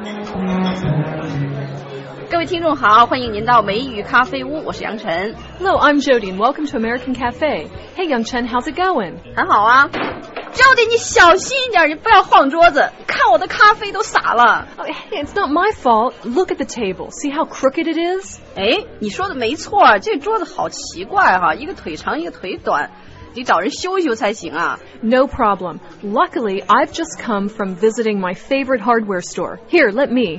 各位听众好，欢迎您到美语咖啡屋，我是杨晨。 Hello, I'm Jody and welcome to American Cafe. Hey, Young Chen, how's it going? 很好啊。Jody， 你小心一点，你不要晃桌子，看我的咖啡都洒了。 Oh, hey, it's not my fault. Look at the table. See how crooked it is? 哎，你说的没错，这桌子好奇怪哈，一个腿长一个腿短，得找人修修才行啊。 No problem. Luckily, I've just come from visiting my favorite hardware store. Here, let me.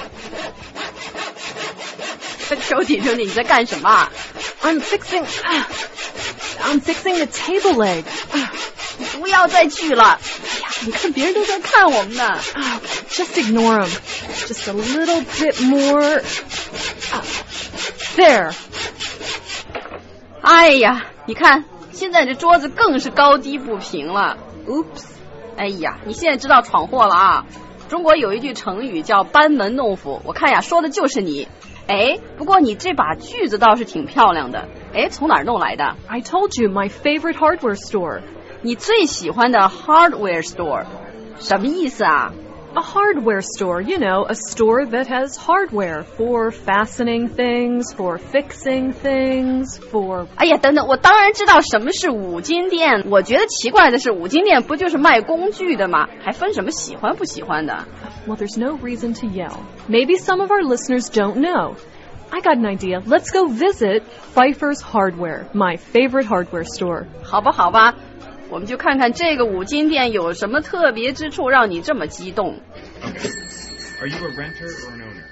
Jody， 你在干什么？ I'm fixing the table leg. 不要再锯了。你看别人都在看我们呢。 Just ignore them. Just a little bit more. There. 哎呀，你看，现在这桌子更是高低不平了。Oops。哎呀，你现在知道闯祸了啊！中国有一句成语叫班门弄斧，我看呀，说的就是你。哎，不过你这把锯子倒是挺漂亮的。哎，从哪儿弄来的？ I told you, my favorite hardware store. 你最喜欢的 hardware store 什么意思啊？ A hardware store, you know, a store that has hardware for fastening things, for fixing things, for... 哎呀，等等，我当然知道什么是五金店。我觉得奇怪的是，五金店不就是卖工具的吗？还分什么喜欢不喜欢的？ Well, there's no reason to yell. Maybe some of our listeners don't know. I got an idea. Let's go visit Pfeiffer's Hardware, my favorite hardware store. 好吧，好吧。我们就看看这个五金店有什么特别之处让你这么激动。 Okay. Are you a renter or an owner?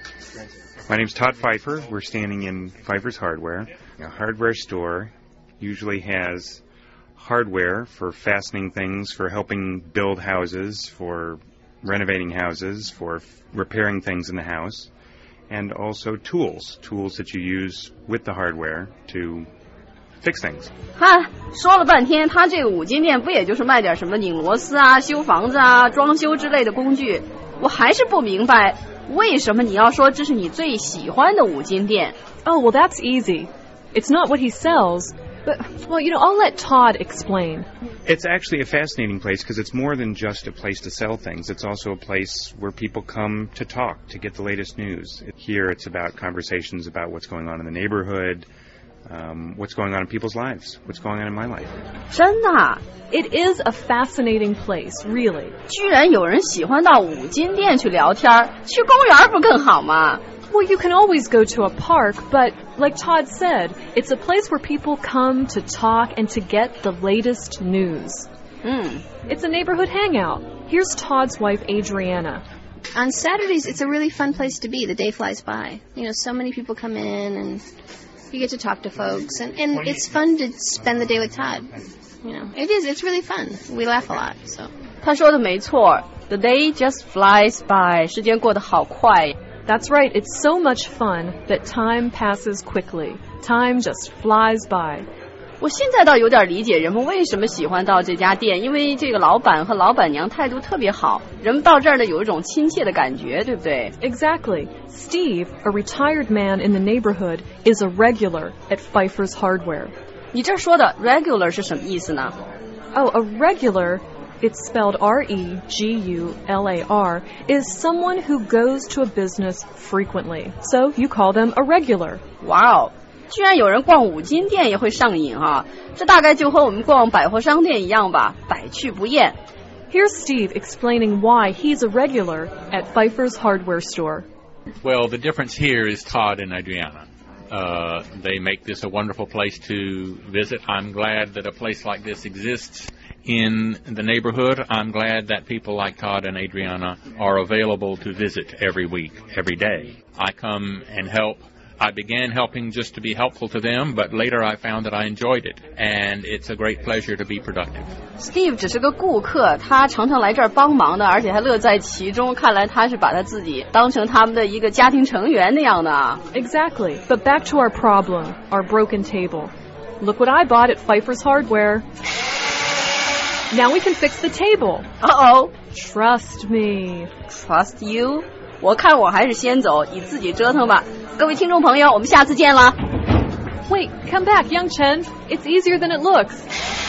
My name's Todd Pfeiffer. We're standing in Pfeiffer's Hardware. A hardware store usually has hardware for fastening things, for helping build houses, for renovating houses, for repairing things in the house, and also tools that you use with the hardware to fix things. 哈，说了半天，他这个五金店不也就是卖点什么拧螺丝啊、修房子啊、装修之类的工具？我还是不明白，为什么你要说这是你最喜欢的五金店？ Oh, well, that's easy. It's not what he sells, but, well, you know, I'll let Todd explain. It's actually a fascinating place because it's more than just a place to sell things. It's also a place where people come to talk, to get the latest news. Here it's about conversations about what's going on in the neighborhood, what's going on in people's lives, what's going on in my life. 真的啊？ It is a fascinating place, really. 居然有人喜欢到五金店去聊天，去公园不更好吗？ Well, you can always go to a park, but like Todd said, it's a place where people come to talk and to get the latest news. It's a neighborhood hangout. Here's Todd's wife, Adriana. On Saturdays, it's a really fun place to be. The day flies by. You know, so many people come in and you get to talk to folks, and it's fun to spend the day with Todd. You know, it's really fun. We laugh a lot, so. 他说的没错 ，The day just flies by， 时间过得好快。 That's right. It's so much fun that time passes quickly. Time just flies by. 我现在倒有点理解人们为什么喜欢到这家店，因为这个老板和老板娘态度特别好，人们到这儿呢有一种亲切的感觉，对不对？ Exactly. Steve, a retired man in the neighborhood, is a regular at Pfeiffer's Hardware. 你这说的 regular 是什么意思呢？ Oh, a regular, it's spelled R-E-G-U-L-A-R, is someone who goes to a business frequently. So you call them a regular. 哇哦，居然有人逛五金店也会上瘾啊！这大概就和我们逛百货商店一样吧，百去不厌。 Here's Steve explaining why he's a regular at Pfeiffer's Hardware store. Well, the difference here is Todd and Adriana. They make this a wonderful place to visit. I'm glad that a place like this exists in the neighborhood. I'm glad that people like Todd and Adriana are available to visit every week, every day. I come and help. I began helping just to be helpful to them, but later I found that I enjoyed it, and it's a great pleasure to be productive. Steve 只是个顾客，他常常来这儿帮忙的，而且还乐在其中。看来他是把他自己当成他们的一个家庭成员那样的。 Exactly. But back to our problem, our broken table. Look what I bought at Pfeiffer's Hardware. Now we can fix the table. Uh-oh. Trust me. Trust you? 我看我还是先走，你自己折腾吧。各位听众朋友，我们下次见了。 Wait, come back, Young Chen. It's easier than it looks.